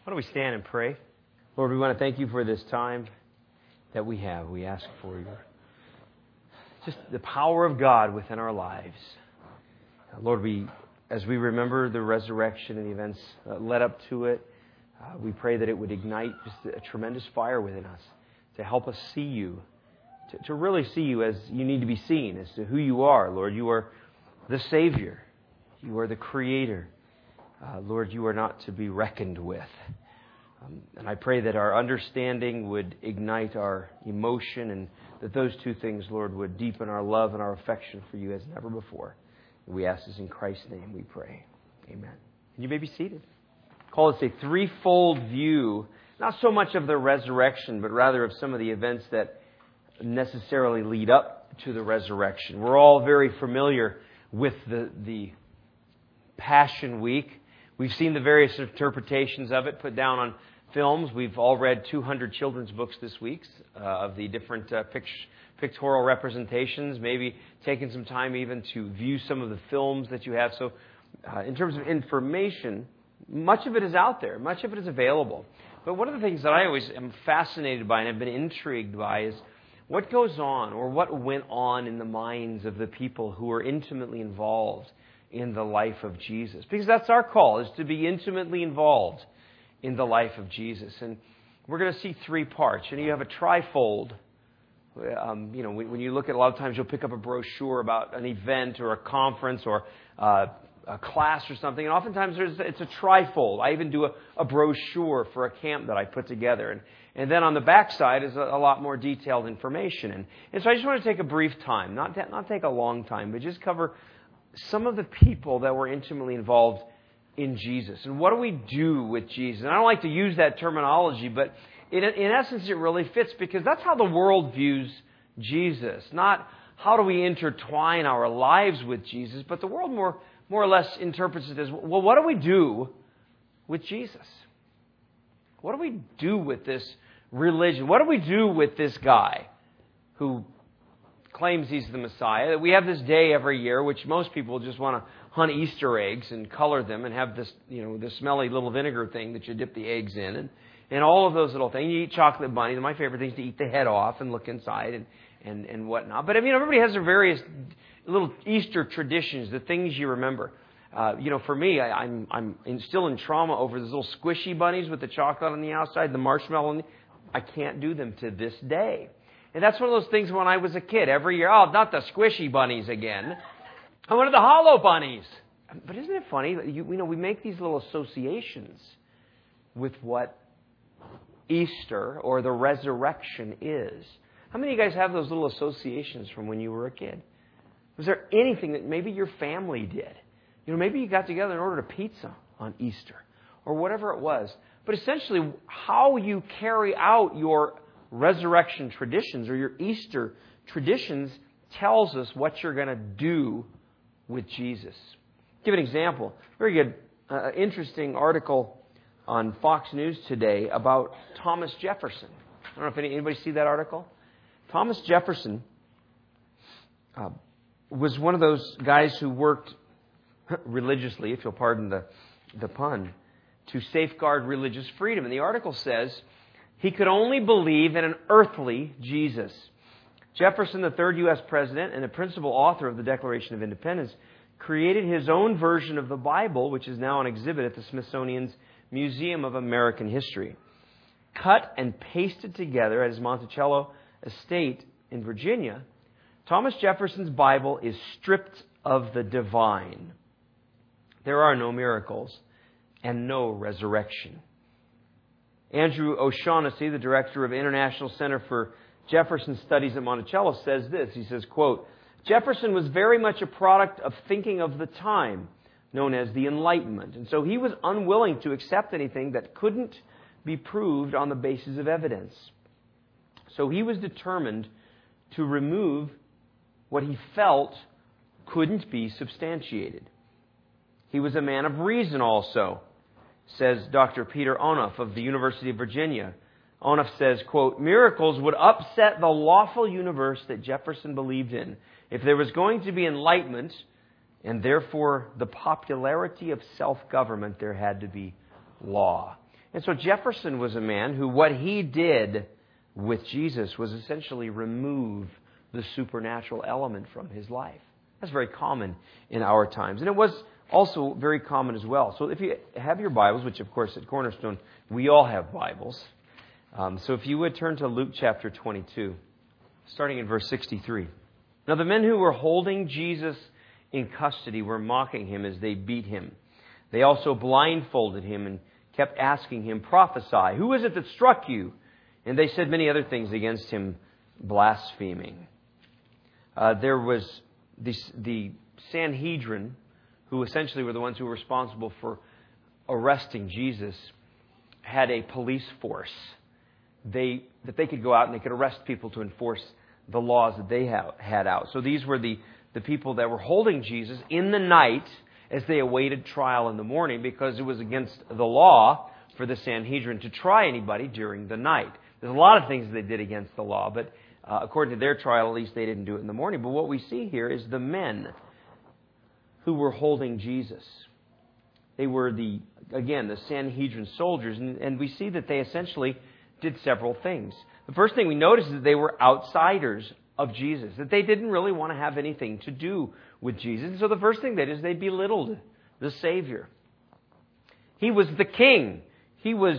Why don't we stand and pray? Lord, we want to thank you for this time that we have. We ask for just the power of God within our lives. Lord, as we remember the resurrection and the events that led up to it, we pray that it would ignite just a tremendous fire within us to help us see you, to really see you as you need to be seen, as to who you are. Lord, you are the Savior. You are the Creator. Lord, you are not to be reckoned with. And I pray that our understanding would ignite our emotion, and that those two things, Lord, would deepen our love and our affection for you as never before. And we ask this in Christ's name, we pray. Amen. And you may be seated. Call this a threefold view, not so much of the resurrection, but rather of some of the events that necessarily lead up to the resurrection. We're all very familiar with the Passion Week. We've seen the various interpretations of it put down on films. We've all read 200 children's books this week of the different pictorial representations, maybe taken some time even to view some of the films that you have. So in terms of information, much of it is out there. Much of it is available. But one of the things that I always am fascinated by and have been intrigued by is what goes on, or what went on in the minds of the people who were intimately involved in the life of Jesus. Because that's our call, is to be intimately involved in the life of Jesus. And we're going to see three parts. And you have a trifold. When you look at, a lot of times you'll pick up a brochure about an event or a conference or a class or something. And oftentimes it's a trifold. I even do a brochure for a camp that I put together. And then on the back side is a lot more detailed information. And so I just want to take a brief time, not take a long time, but just cover some of the people that were intimately involved in Jesus. And what do we do with Jesus? And I don't like to use that terminology, but in essence it really fits, because that's how the world views Jesus. Not how do we intertwine our lives with Jesus, but the world more or less interprets it as, well, what do we do with Jesus? What do we do with this religion? What do we do with this guy who claims he's the Messiah? We have this day every year, which most people just want to hunt Easter eggs and color them and have this, the smelly little vinegar thing that you dip the eggs in, and all of those little things. You eat chocolate bunnies. My favorite thing is to eat the head off and look inside and whatnot. But everybody has their various little Easter traditions, the things you remember. For me, I'm still in trauma over those little squishy bunnies with the chocolate on the outside, the marshmallow. I can't do them to this day. And that's one of those things when I was a kid. Every year, not the squishy bunnies again. I wanted the hollow bunnies. But isn't it funny? We make these little associations with what Easter or the resurrection is. How many of you guys have those little associations from when you were a kid? Was there anything that maybe your family did? Maybe you got together and ordered a pizza on Easter or whatever it was. But essentially, how you carry out your resurrection traditions or your Easter traditions tells us what you're going to do with Jesus. Give an example. Very good, interesting article on Fox News today about Thomas Jefferson. I don't know if anybody see that article. Thomas Jefferson was one of those guys who worked religiously, if you'll pardon the pun, to safeguard religious freedom. And the article says he could only believe in an earthly Jesus. Jefferson, the third U.S. president and the principal author of the Declaration of Independence, created his own version of the Bible, which is now on exhibit at the Smithsonian's Museum of American History. Cut and pasted together at his Monticello estate in Virginia, Thomas Jefferson's Bible is stripped of the divine. There are no miracles and no resurrection. Andrew O'Shaughnessy, the director of International Center for Jefferson Studies at Monticello, says this. He says, quote, Jefferson was very much a product of thinking of the time, known as the Enlightenment. And so he was unwilling to accept anything that couldn't be proved on the basis of evidence. So he was determined to remove what he felt couldn't be substantiated. He was a man of reason also, says Dr. Peter Onuff of the University of Virginia. Onuff says, quote, miracles would upset the lawful universe that Jefferson believed in. If there was going to be enlightenment, and therefore the popularity of self-government, there had to be law. And so Jefferson was a man who, what he did with Jesus was essentially remove the supernatural element from his life. That's very common in our times. And it was also very common as well. So if you have your Bibles, which of course at Cornerstone we all have Bibles. So if you would turn to Luke chapter 22, starting in verse 63. Now the men who were holding Jesus in custody were mocking him as they beat him. They also blindfolded him and kept asking him, "Prophesy, who is it that struck you?" And they said many other things against him, blaspheming. There was the Sanhedrin, who essentially were the ones who were responsible for arresting Jesus, had a police force. That they could go out and they could arrest people to enforce the laws that they had out. So these were the people that were holding Jesus in the night as they awaited trial in the morning, because it was against the law for the Sanhedrin to try anybody during the night. There's a lot of things they did against the law, but according to their trial, at least they didn't do it in the morning. But what we see here is the men who were holding Jesus. They were the Sanhedrin soldiers, and we see that they essentially did several things. The first thing we notice is that they were outsiders of Jesus, that they didn't really want to have anything to do with Jesus. And so the first thing they did is they belittled the Savior. He was the king. He was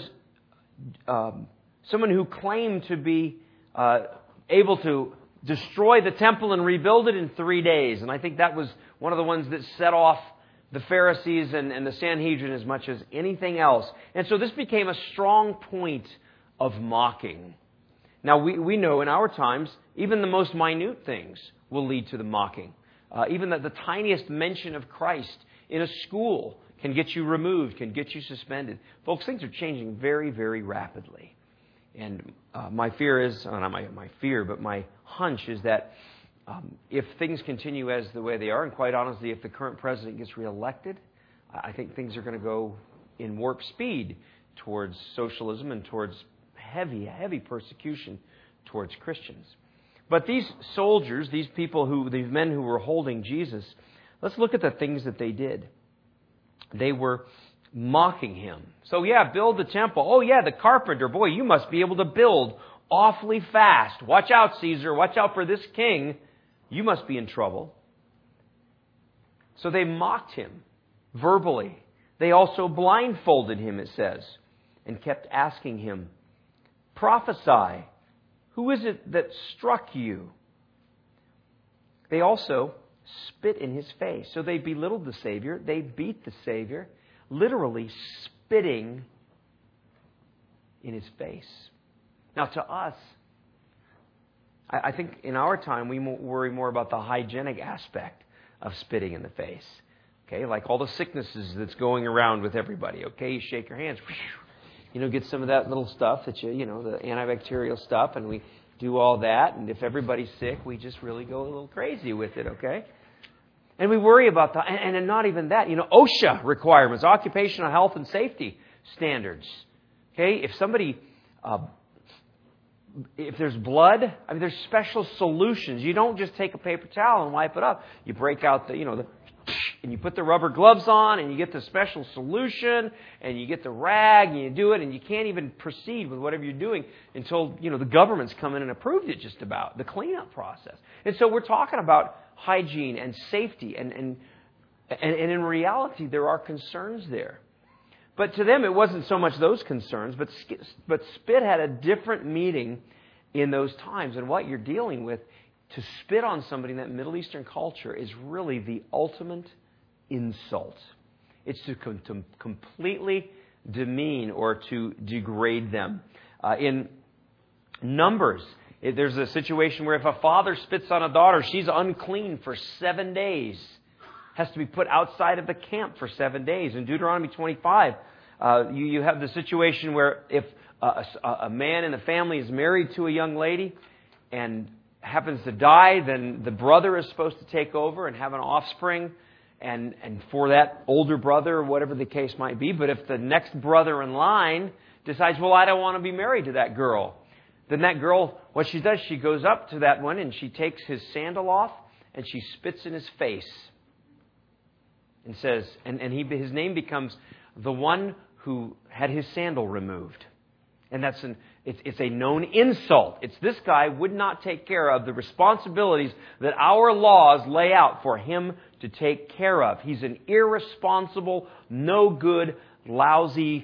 someone who claimed to be able to destroy the temple and rebuild it in 3 days. And I think that was one of the ones that set off the Pharisees and the Sanhedrin as much as anything else. And so this became a strong point of mocking. Now, we know in our times, even the most minute things will lead to the mocking. Even the tiniest mention of Christ in a school can get you removed, can get you suspended. Folks, things are changing very, very rapidly. And my fear is, not my fear, but my hunch is that if things continue as the way they are, and quite honestly, if the current president gets reelected, I think things are going to go in warp speed towards socialism and towards heavy persecution towards Christians. But these soldiers, these men who were holding Jesus, let's look at the things that they did. They were mocking him. So build the temple. Oh the carpenter. Boy, you must be able to build awfully fast. Watch out, Caesar. Watch out for this king. You must be in trouble. So they mocked him verbally. They also blindfolded him, it says, and kept asking him, "Prophesy, who is it that struck you?" They also spit in his face. So they belittled the Savior. They beat the Savior, literally spitting in his face. Now, to us, I think in our time we worry more about the hygienic aspect of spitting in the face. Okay, like all the sicknesses that's going around with everybody. Okay, you shake your hands. Get some of that little stuff that the antibacterial stuff, and we do all that. And if everybody's sick, we just really go a little crazy with it, okay? And we worry about that. And not even that. OSHA requirements, occupational health and safety standards. Okay, if somebody, if there's blood, there's special solutions. You don't just take a paper towel and wipe it up. You break out and you put the rubber gloves on, and you get the special solution, and you get the rag, and you do it, and you can't even proceed with whatever you're doing until, the government's come in and approved it just about, the cleanup process. And so we're talking about hygiene and safety, and in reality, there are concerns there. But to them, it wasn't so much those concerns, but spit had a different meaning in those times. And what you're dealing with, to spit on somebody in that Middle Eastern culture, is really the ultimate insult. It's to completely demean or to degrade them. In Numbers, there's a situation where if a father spits on a daughter, she's unclean for 7 days. Has to be put outside of the camp for 7 days. In Deuteronomy 25, you have the situation where if a man in the family is married to a young lady and happens to die, then the brother is supposed to take over and have an offspring, and for that older brother, or whatever the case might be. But if the next brother in line decides, well, I don't want to be married to that girl, then that girl, what she does, she goes up to that one and she takes his sandal off and she spits in his face and says, and his name becomes the one who had his sandal removed. And it's a known insult. It's this guy would not take care of the responsibilities that our laws lay out for him to take care of. He's an irresponsible, no good, lousy,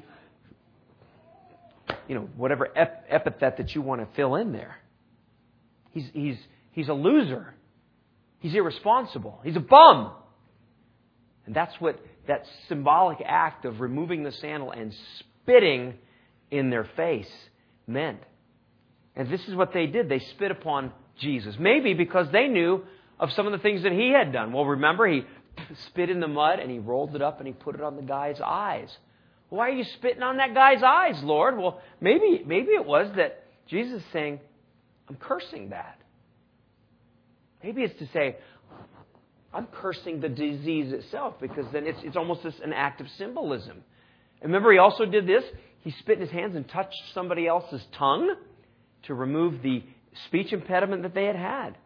whatever epithet that you want to fill in there. He's a loser. He's irresponsible. He's a bum. And that's what that symbolic act of removing the sandal and spitting in their face meant. And this is what they did. They spit upon Jesus. Maybe because they knew of some of the things that he had done. Well, remember, he spit in the mud and he rolled it up and he put it on the guy's eyes. Why are you spitting on that guy's eyes, Lord? Well, maybe it was that Jesus is saying, I'm cursing that. Maybe it's to say, I'm cursing the disease itself, because then it's almost an act of symbolism. And remember, he also did this. He spit in his hands and touched somebody else's tongue to remove the speech impediment that they had had.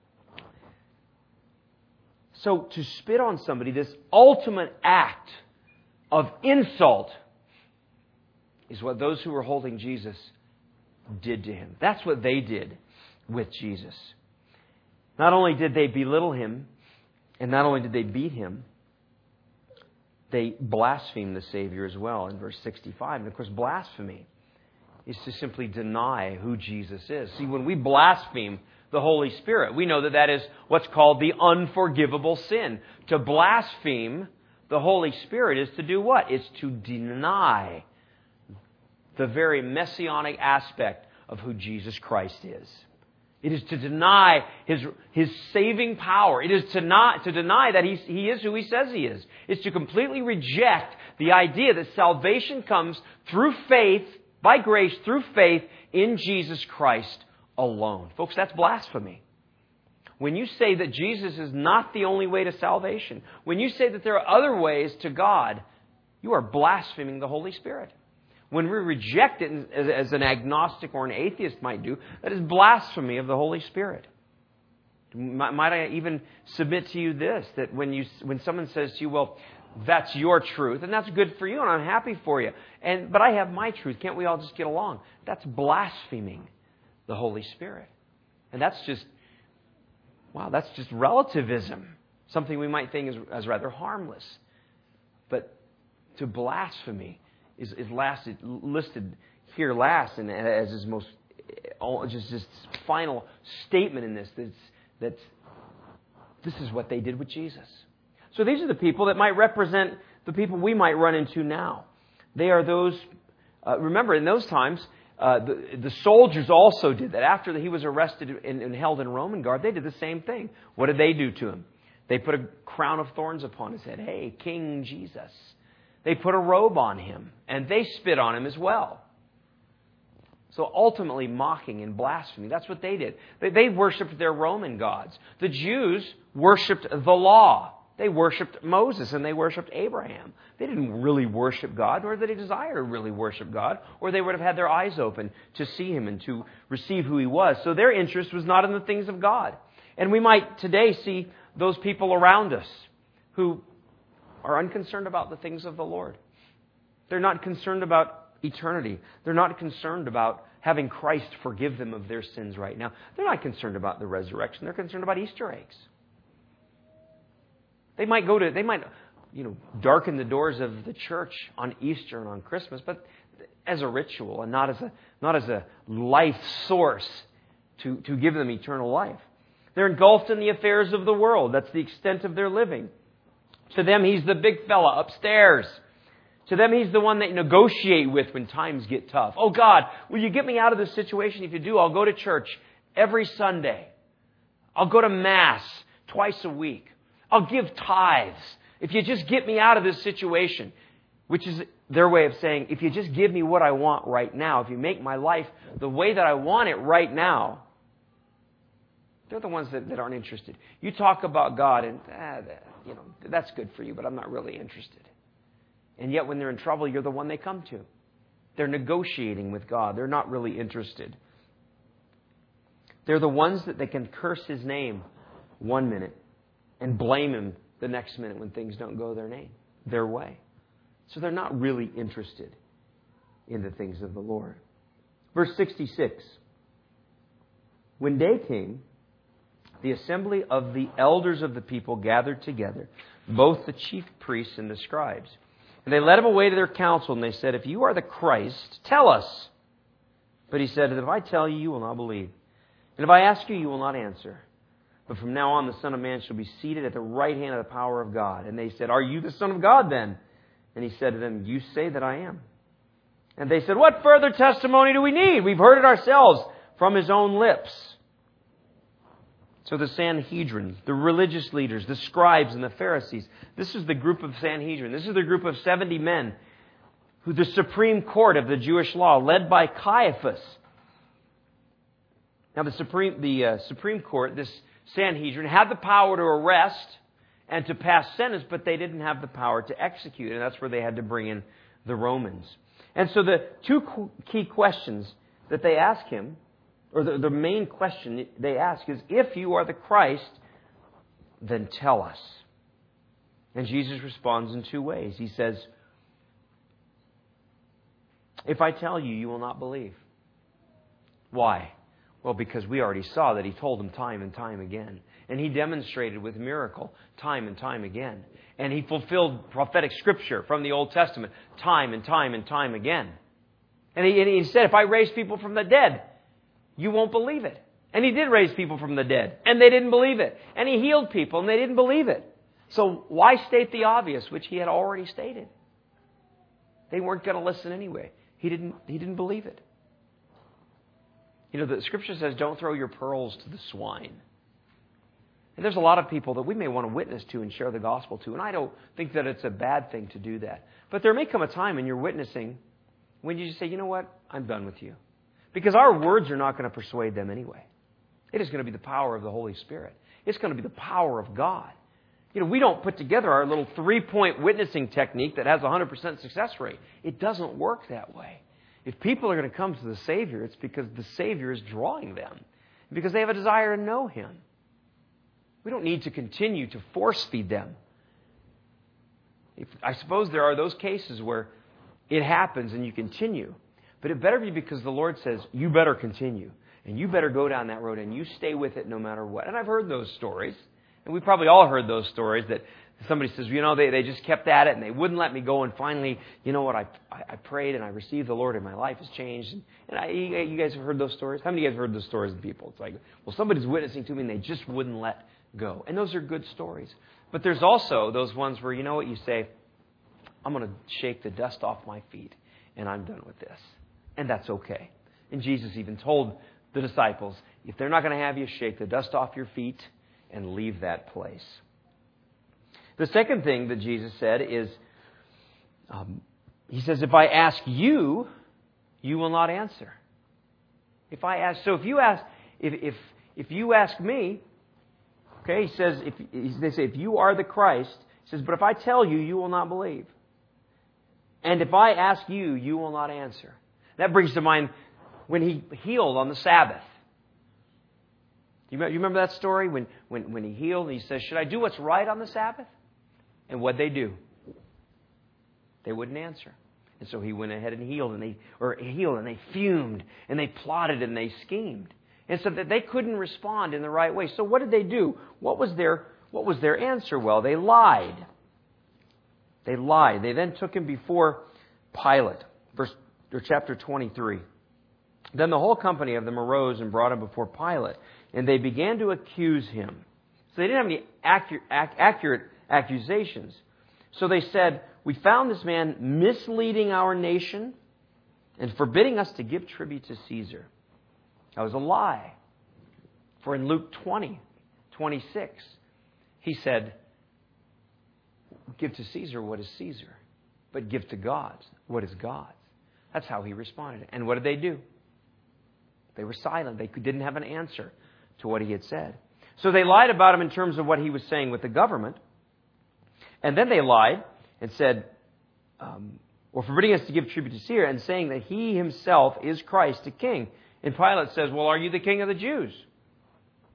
So to spit on somebody, this ultimate act of insult, is what those who were holding Jesus did to him. That's what they did with Jesus. Not only did they belittle him, and not only did they beat him, they blasphemed the Savior as well in verse 65. And of course, blasphemy is to simply deny who Jesus is. See, when we blaspheme the Holy Spirit, we know that is what's called the unforgivable sin. To blaspheme the Holy Spirit is to do what? It's to deny the very messianic aspect of who Jesus Christ is. It is to deny His saving power. It is to deny that He is who He says He is. It's to completely reject the idea that salvation comes through faith, by grace, through faith in Jesus Christ alone. Folks, that's blasphemy. When you say that Jesus is not the only way to salvation, when you say that there are other ways to God, you are blaspheming the Holy Spirit. When we reject it as an agnostic or an atheist might do, that is blasphemy of the Holy Spirit. Might I even submit to you this, that when someone says to you, well, that's your truth, and that's good for you, and I'm happy for you, but I have my truth, can't we all just get along? That's blaspheming the Holy Spirit. And that's just relativism, something we might think as rather harmless. But to blasphemy is listed here last, and as his most just final statement in this, that this is what they did with Jesus. So these are the people that might represent the people we might run into now. They are those. Remember, in those times, the soldiers also did that. After he was arrested and held in Roman guard, they did the same thing. What did they do to him? They put a crown of thorns upon his head. Hey, King Jesus. They put a robe on him, and they spit on him as well. So ultimately mocking and blasphemy. That's what they did. They worshipped their Roman gods. The Jews worshipped the law. They worshipped Moses and they worshipped Abraham. They didn't really worship God, nor did they desire to really worship God, or they would have had their eyes open to see Him and to receive who He was. So their interest was not in the things of God. And we might today see those people around us who are unconcerned about the things of the Lord. They're not concerned about eternity. They're not concerned about having Christ forgive them of their sins right now. They're not concerned about the resurrection. They're concerned about Easter eggs. They might darken the doors of the church on Easter and on Christmas, but as a ritual and not as a life source to give them eternal life. They're engulfed in the affairs of the world. That's the extent of their living. To them, He's the big fella upstairs. To them, He's the one they negotiate with when times get tough. Oh God, will you get me out of this situation? If you do, I'll go to church every Sunday. I'll go to Mass twice a week. I'll give tithes. If you just get me out of this situation, which is their way of saying, if you just give me what I want right now, if you make my life the way that I want it right now, they're the ones that aren't interested. You talk about God and, that's good for you, but I'm not really interested. And yet when they're in trouble, you're the one they come to. They're negotiating with God. They're not really interested. They're the ones that they can curse His name one minute and blame Him the next minute when things don't go their way. So they're not really interested in the things of the Lord. Verse 66. When day came, the assembly of the elders of the people gathered together, both the chief priests and the scribes. And they led him away to their council, and they said, "If you are the Christ, tell us." But he said, "If I tell you, you will not believe. And if I ask you, you will not answer. But from now on, the Son of Man shall be seated at the right hand of the power of God." And they said, "Are you the Son of God then?" And he said to them, "You say that I am." And they said, "What further testimony do we need? We've heard it ourselves from his own lips." So the Sanhedrin, the religious leaders, the scribes and the Pharisees, this is the group of Sanhedrin. This is the group of 70 men, who the Supreme Court of the Jewish law, led by Caiaphas. Now the Supreme Court, this Sanhedrin, had the power to arrest and to pass sentence, but they didn't have the power to execute, and that's where they had to bring in the Romans. And so the two key questions that they ask him, or the main question they ask is, "If you are the Christ, then tell us." And Jesus responds in two ways. He says, "If I tell you, you will not believe." Why? Well, because we already saw that he told them time and time again. And he demonstrated with miracle time and time again. And he fulfilled prophetic scripture from the Old Testament time and time and time again. And he said, "If I raise people from the dead, you won't believe it." And he did raise people from the dead, and they didn't believe it. And he healed people, and they didn't believe it. So why state the obvious, which he had already stated? They weren't going to listen anyway. He didn't believe it. You know, the Scripture says, "Don't throw your pearls to the swine." And there's a lot of people that we may want to witness to and share the gospel to, and I don't think that it's a bad thing to do that. But there may come a time in your witnessing when you just say, "You know what? I'm done with you." Because our words are not going to persuade them anyway. It is going to be the power of the Holy Spirit. It's going to be the power of God. You know, we don't put together our little 3-point witnessing technique that has a 100% success rate. It doesn't work that way. If people are going to come to the Savior, it's because the Savior is drawing them. Because they have a desire to know Him. We don't need to continue to force feed them. I suppose there are those cases where it happens and you continue. But it better be because the Lord says, "You better continue. And you better go down that road and you stay with it no matter what." And I've heard those stories. And we probably all heard those stories that somebody says, "You know, they just kept at it and they wouldn't let me go. And finally, you know what, I prayed and I received the Lord and my life has changed." You guys have heard those stories? How many of you guys have heard those stories of people? It's like, well, somebody's witnessing to me and they just wouldn't let go. And those are good stories. But there's also those ones where, you know what, you say, "I'm going to shake the dust off my feet and I'm done with this." And that's okay. And Jesus even told the disciples, if they're not going to have you, shake the dust off your feet and leave that place. The second thing that Jesus said is, He says, "If I ask you, you will not answer." If you ask me, okay, He says, they say, "If you are the Christ," He says, "but if I tell you, you will not believe. And if I ask you, you will not answer." That brings to mind when He healed on the Sabbath. You remember that story? When He healed, and He says, "Should I do what's right on the Sabbath?" And what'd they do? They wouldn't answer. And so He went ahead and healed, and they fumed, and they plotted, and they schemed. And so that they couldn't respond in the right way. So what did they do? What was their answer? Well, they lied. They lied. They then took Him before Pilate. Chapter 23. Then the whole company of them arose and brought Him before Pilate, and they began to accuse Him. So they didn't have any accurate accusations. So they said, "We found this man misleading our nation and forbidding us to give tribute to Caesar." That was a lie. For in Luke 20:26, He said, "Give to Caesar what is Caesar, but give to God what is God's." That's how He responded. And what did they do? They were silent. They didn't have an answer to what He had said. So they lied about Him in terms of what He was saying with the government. And then they lied and said, or forbidding us to give tribute to Caesar, and saying that He Himself is Christ, the King. And Pilate says, "Well, are you the King of the Jews?"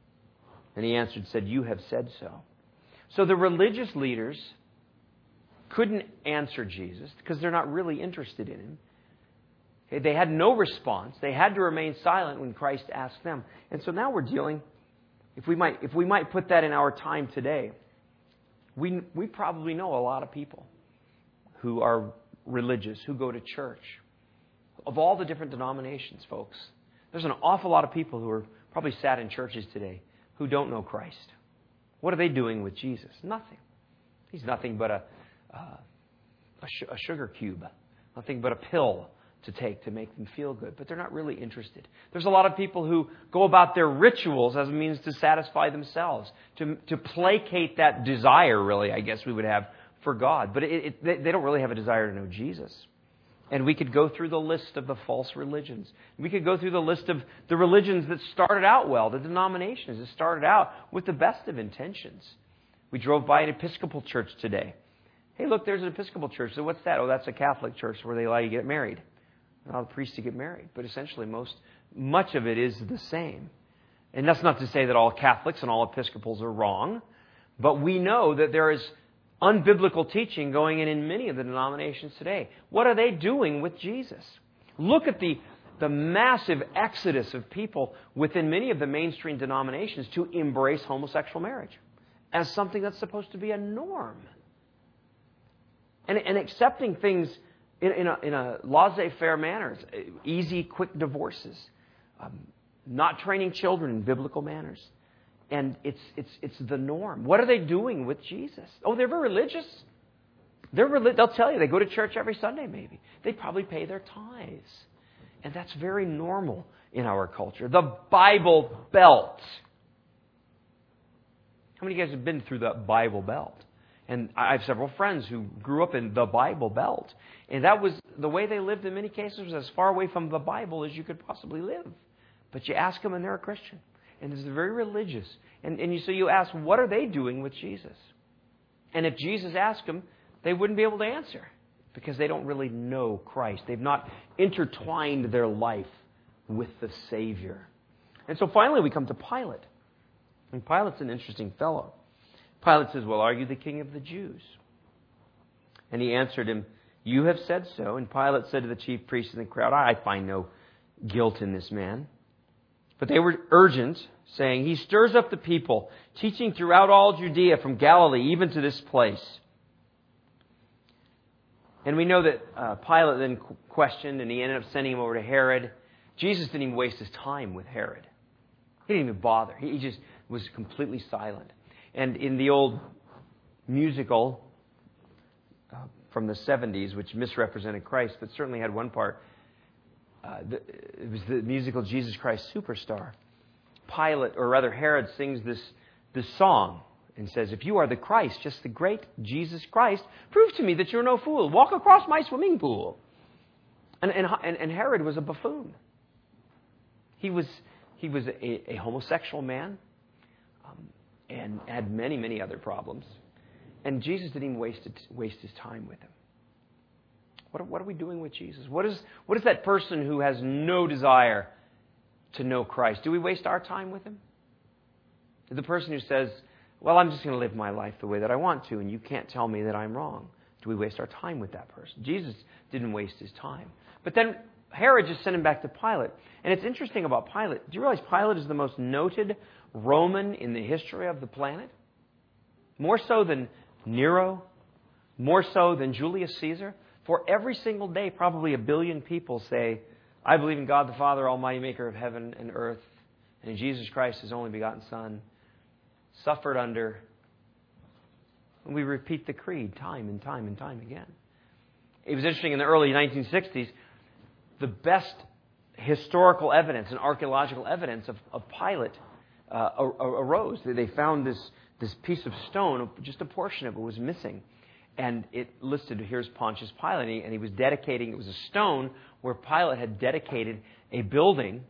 And He answered, said, "You have said so." So the religious leaders couldn't answer Jesus because they're not really interested in him. Okay, they had no response. They had to remain silent when Christ asked them. And so now we're dealing, if we might put that in our time today, we probably know a lot of people who are religious, who go to church, of all the different denominations, folks. There's an awful lot of people who are probably sat in churches today who don't know Christ. What are they doing with Jesus? Nothing. He's nothing but a sugar cube, nothing but a pill to take to make them feel good. But they're not really interested. There's a lot of people who go about their rituals as a means to satisfy themselves, to placate that desire, really, I guess we would have, for God. But they don't really have a desire to know Jesus. And we could go through the list of the false religions. We could go through the list of the religions that started out well, the denominations that started out with the best of intentions. We drove by an Episcopal church today. Hey, look, there's an Episcopal church. So what's that? Oh, that's a Catholic church where they allow you to get married. Allow the priest to get married. But essentially, much of it is the same. And that's not to say that all Catholics and all Episcopals are wrong. But we know that there is unbiblical teaching going in many of the denominations today. What are they doing with Jesus? Look at the massive exodus of people within many of the mainstream denominations to embrace homosexual marriage as something that's supposed to be a norm. And accepting things in a laissez-faire manner, easy, quick divorces, not training children in biblical manners. And it's the norm. What are they doing with Jesus? Oh, they're very religious. They'll tell you they go to church every Sunday, maybe. They probably pay their tithes. And that's very normal in our culture. The Bible Belt. How many of you guys have been through the Bible Belt? And I have several friends who grew up in the Bible Belt. And that was the way they lived in many cases, was as far away from the Bible as you could possibly live. But you ask them and they're a Christian. And they're very religious. And so you ask, what are they doing with Jesus? And if Jesus asked them, they wouldn't be able to answer because they don't really know Christ. They've not intertwined their life with the Savior. And so finally we come to Pilate. And Pilate's an interesting fellow. Pilate says, well, are you the king of the Jews? And he answered him, you have said so. And Pilate said to the chief priests and the crowd, I find no guilt in this man. But they were urgent, saying, he stirs up the people, teaching throughout all Judea from Galilee, even to this place. And we know that Pilate then questioned, and he ended up sending him over to Herod. Jesus didn't even waste his time with Herod. He didn't even bother. He just was completely silent. And in the old musical from the 70s, which misrepresented Christ, but certainly had one part, it was the musical Jesus Christ Superstar. Pilate, or rather Herod, sings this song and says, if you are the Christ, just the great Jesus Christ, prove to me that you're no fool. Walk across my swimming pool. And Herod was a buffoon. He was a homosexual man and had many, many other problems. And Jesus didn't even waste his time with him. What are we doing with Jesus? What is that person who has no desire to know Christ? Do we waste our time with him? The person who says, well, I'm just going to live my life the way that I want to, and you can't tell me that I'm wrong. Do we waste our time with that person? Jesus didn't waste his time. But then Herod just sent him back to Pilate. And it's interesting about Pilate. Do you realize Pilate is the most noted Roman in the history of the planet? More so than Nero, more so than Julius Caesar. For every single day, probably 1 billion people say, I believe in God the Father, Almighty Maker of heaven and earth, and in Jesus Christ, His only begotten Son, suffered under. And we repeat the creed time and time and time again. It was interesting, in the early 1960s, the best historical evidence and archaeological evidence of Pilate arose. They found this piece of stone, just a portion of it was missing. And it listed, here's Pontius Pilate, and he was dedicating, it was a stone where Pilate had dedicated a building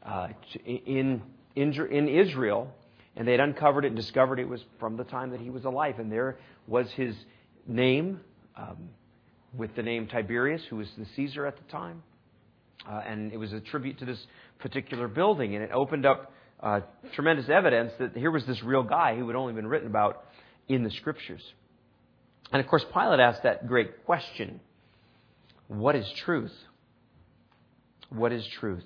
in Israel, and they had uncovered it and discovered it was from the time that he was alive. And there was his name, with the name Tiberius, who was the Caesar at the time. And it was a tribute to this particular building, and it opened up tremendous evidence that here was this real guy who had only been written about in the Scriptures. And of course, Pilate asked that great question. What is truth? What is truth?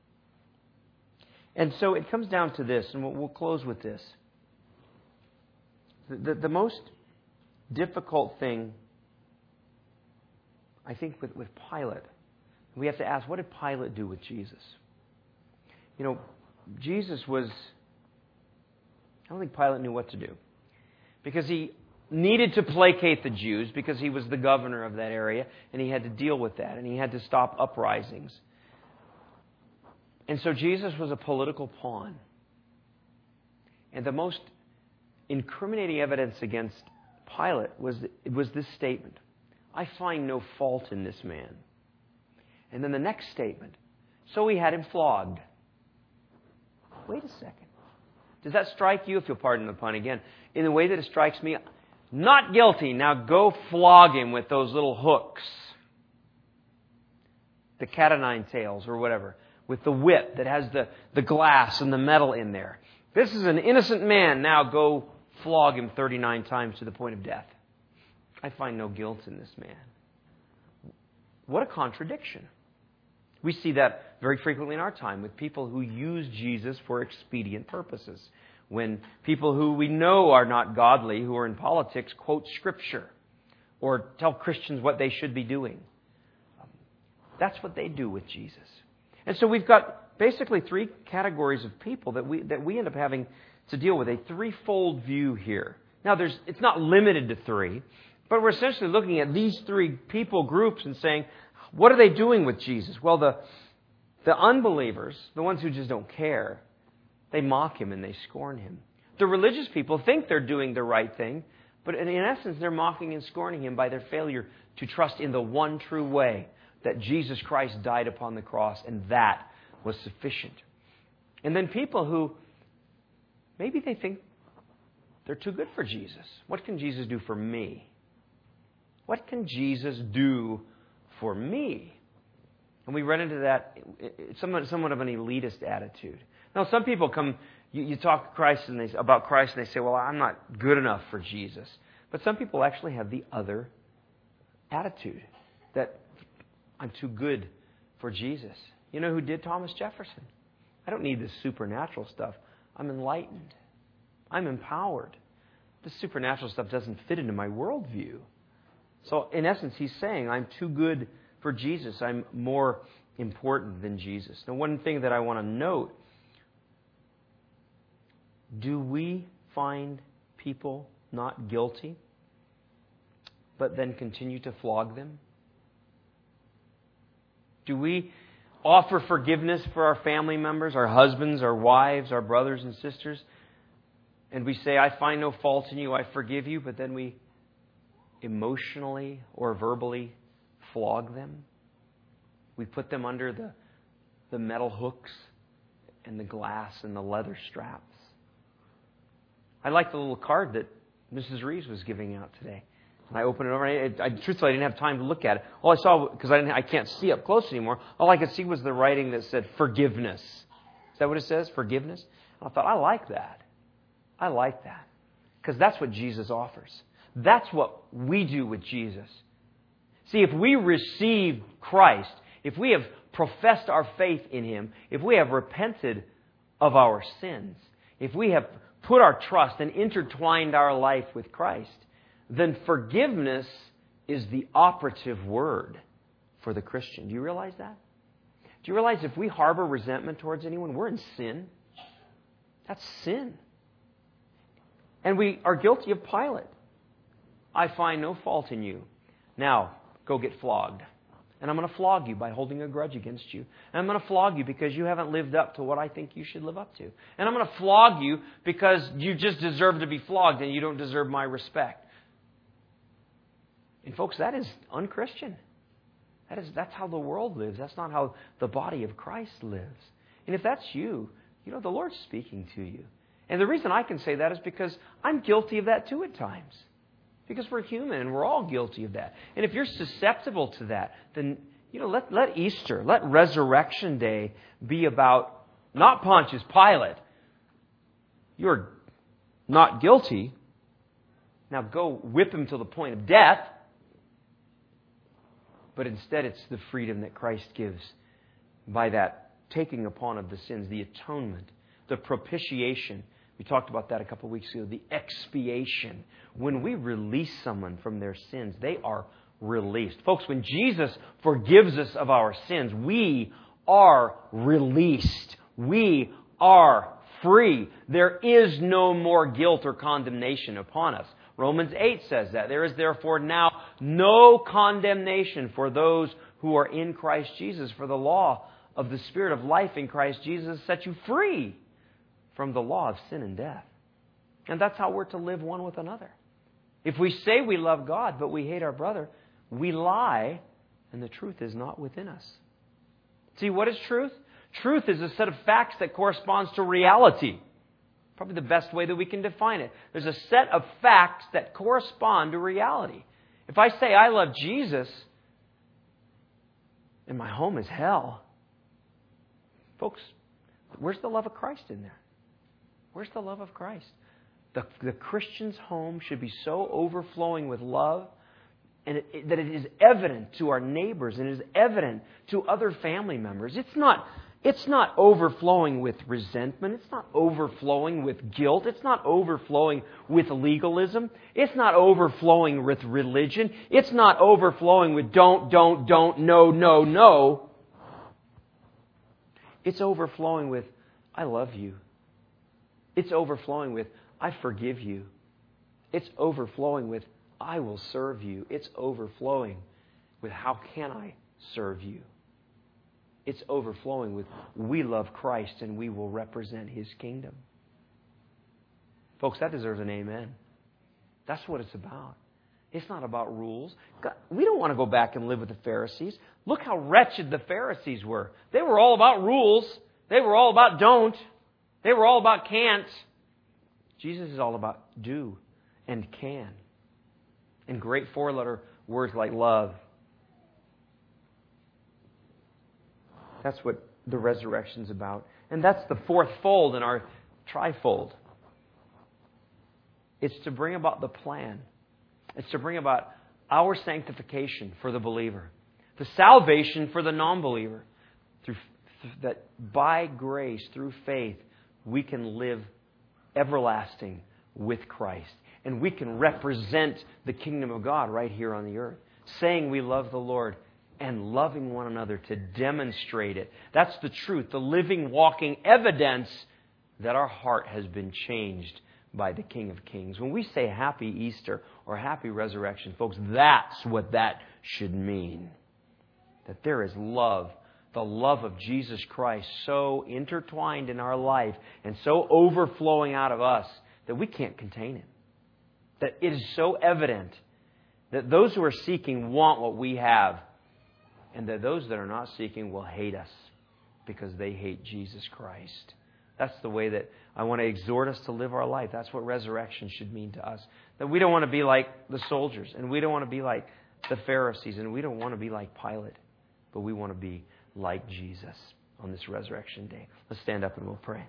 And so it comes down to this, and we'll close with this. The most difficult thing, I think, with Pilate, we have to ask, what did Pilate do with Jesus? You know, Jesus was... I don't think Pilate knew what to do. Because he needed to placate the Jews, because he was the governor of that area, and he had to deal with that, and he had to stop uprisings. And so Jesus was a political pawn. And the most incriminating evidence against Pilate was this statement: I find no fault in this man. And then the next statement: so he had him flogged. Wait a second. Does that strike you, if you'll pardon the pun again, in the way that it strikes me? Not guilty. Now go flog him with those little hooks. The cat o' nine tails or whatever. With the whip that has the glass and the metal in there. This is an innocent man. Now go flog him 39 times to the point of death. I find no guilt in this man. What a contradiction. We see that very frequently in our time with people who use Jesus for expedient purposes. When people who we know are not godly, who are in politics, quote Scripture or tell Christians what they should be doing. That's what they do with Jesus. And so we've got basically three categories of people that we end up having to deal with, a threefold view here. Now, it's not limited to three, but we're essentially looking at these three people groups and saying, what are they doing with Jesus? Well, the unbelievers, the ones who just don't care, they mock him and they scorn him. The religious people think they're doing the right thing, but in essence, they're mocking and scorning him by their failure to trust in the one true way, that Jesus Christ died upon the cross, and that was sufficient. And then people who maybe they think they're too good for Jesus. What can Jesus do for me? What can Jesus do for me? And we run into that, somewhat of an elitist attitude. Now, some people come, you talk about Christ and they say, well, I'm not good enough for Jesus. But some people actually have the other attitude, that I'm too good for Jesus. You know who did? Thomas Jefferson. I don't need this supernatural stuff. I'm enlightened. I'm empowered. This supernatural stuff doesn't fit into my worldview. So, in essence, he's saying, I'm too good for Jesus. I'm more important than Jesus. Now, one thing that I want to note, do we find people not guilty, but then continue to flog them? Do we offer forgiveness for our family members, our husbands, our wives, our brothers and sisters? And we say, I find no fault in you, I forgive you, but then we emotionally or verbally flog them? We put them under the metal hooks and the glass and the leather straps. I like the little card that Mrs. Reeves was giving out today. And I opened it over, and truthfully, I didn't have time to look at it. All I saw, because I can't see up close anymore, all I could see was the writing that said forgiveness. Is that what it says? Forgiveness? And I thought, I like that. I like that. Because that's what Jesus offers. That's what we do with Jesus. See, if we receive Christ, if we have professed our faith in Him, if we have repented of our sins, if we have put our trust and intertwined our life with Christ, then forgiveness is the operative word for the Christian. Do you realize that? Do you realize if we harbor resentment towards anyone, we're in sin? That's sin. And we are guilty of Pilate. I find no fault in you. Now, go get flogged. And I'm going to flog you by holding a grudge against you. And I'm going to flog you because you haven't lived up to what I think you should live up to. And I'm going to flog you because you just deserve to be flogged and you don't deserve my respect. And folks, that is unchristian. That's how the world lives. That's not how the body of Christ lives. And if that's you, the Lord's speaking to you. And the reason I can say that is because I'm guilty of that too at times. Because we're human and we're all guilty of that. And if you're susceptible to that, then let Easter, let Resurrection Day be about not Pontius Pilate. You're not guilty, now go whip him to the point of death. But instead it's the freedom that Christ gives by that taking upon of the sins, the atonement, the propitiation. We talked about that a couple of weeks ago. The expiation. When we release someone from their sins, they are released. Folks, when Jesus forgives us of our sins, we are released. We are free. There is no more guilt or condemnation upon us. Romans 8 says that. There is therefore now no condemnation for those who are in Christ Jesus. For the law of the Spirit of life in Christ Jesus set you free from the law of sin and death. And that's how we're to live one with another. If we say we love God, but we hate our brother, we lie, and the truth is not within us. See, what is truth? Truth is a set of facts that corresponds to reality. Probably the best way that we can define it. There's a set of facts that correspond to reality. If I say I love Jesus, and my home is hell, folks, where's the love of Christ in there? Where's the love of Christ? The Christian's home should be so overflowing with love and that it is evident to our neighbors and it is evident to other family members. It's not overflowing with resentment. It's not overflowing with guilt. It's not overflowing with legalism. It's not overflowing with religion. It's not overflowing with don't, no. It's overflowing with I love you. It's overflowing with I forgive you. It's overflowing with I will serve you. It's overflowing with how can I serve you. It's overflowing with we love Christ and we will represent His kingdom. Folks, that deserves an amen. That's what it's about. It's not about rules. God, we don't want to go back and live with the Pharisees. Look how wretched the Pharisees were. They were all about rules. They were all about don't. They were all about can't. Jesus is all about do and can. And great four-letter words like love. That's what the resurrection's about. And that's the fourth fold in our trifold. It's to bring about the plan. It's to bring about our sanctification for the believer. The salvation for the non-believer. That by grace, through faith, we can live everlasting with Christ. And we can represent the kingdom of God right here on the earth. Saying we love the Lord and loving one another to demonstrate it. That's the truth, the living, walking evidence that our heart has been changed by the King of Kings. When we say Happy Easter or Happy Resurrection, folks, that's what that should mean. That there is love, the love of Jesus Christ so intertwined in our life and so overflowing out of us that we can't contain it. That it is so evident that those who are seeking want what we have, and that those that are not seeking will hate us because they hate Jesus Christ. That's the way that I want to exhort us to live our life. That's what resurrection should mean to us. That we don't want to be like the soldiers, and we don't want to be like the Pharisees, and we don't want to be like Pilate, but we want to be like Jesus on this resurrection day. Let's stand up and we'll pray.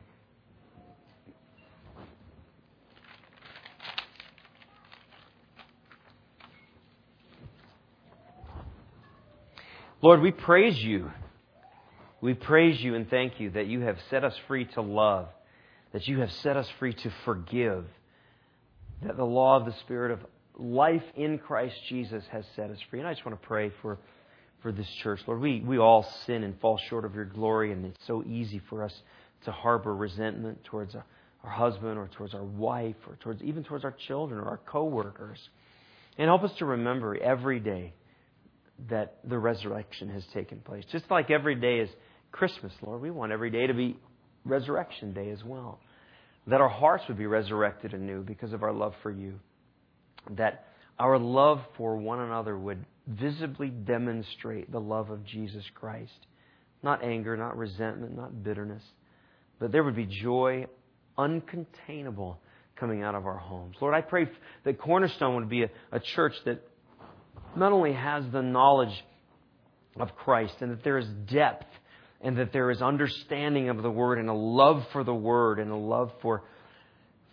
Lord, we praise You. We praise You and thank You that You have set us free to love, that You have set us free to forgive, that the law of the Spirit of life in Christ Jesus has set us free. And I just want to pray for this church. Lord, we all sin and fall short of Your glory, and it's so easy for us to harbor resentment towards our husband or towards our wife or even towards our children or our co-workers. And help us to remember every day that the resurrection has taken place. Just like every day is Christmas, Lord, we want every day to be Resurrection Day as well. That our hearts would be resurrected anew because of our love for You. That our love for one another would visibly demonstrate the love of Jesus Christ. Not anger, not resentment, not bitterness. But there would be joy uncontainable coming out of our homes. Lord, I pray that Cornerstone would be a church that not only has the knowledge of Christ and that there is depth and that there is understanding of the Word and a love for the Word and a love for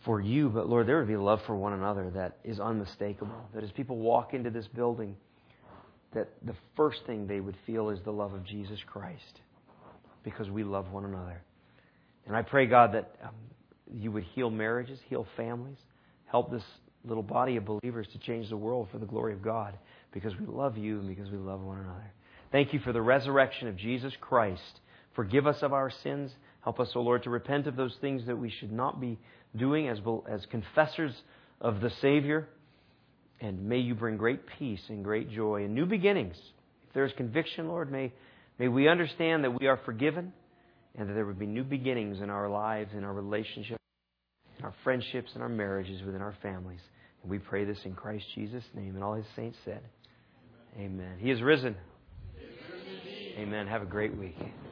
for you, but Lord, there would be love for one another that is unmistakable. That as people walk into this building, that the first thing they would feel is the love of Jesus Christ, because we love one another. And I pray, God, that you would heal marriages, heal families, help this little body of believers to change the world for the glory of God, because we love you and because we love one another. Thank you for the resurrection of Jesus Christ. Forgive us of our sins. Help us, O Lord, to repent of those things that we should not be doing as confessors of the Savior. And may you bring great peace and great joy and new beginnings. If there is conviction, Lord, may we understand that we are forgiven and that there would be new beginnings in our lives, in our relationships, in our friendships, and our marriages, within our families. And we pray this in Christ Jesus' name. And all His saints said, Amen. He is risen. Amen. Have a great week.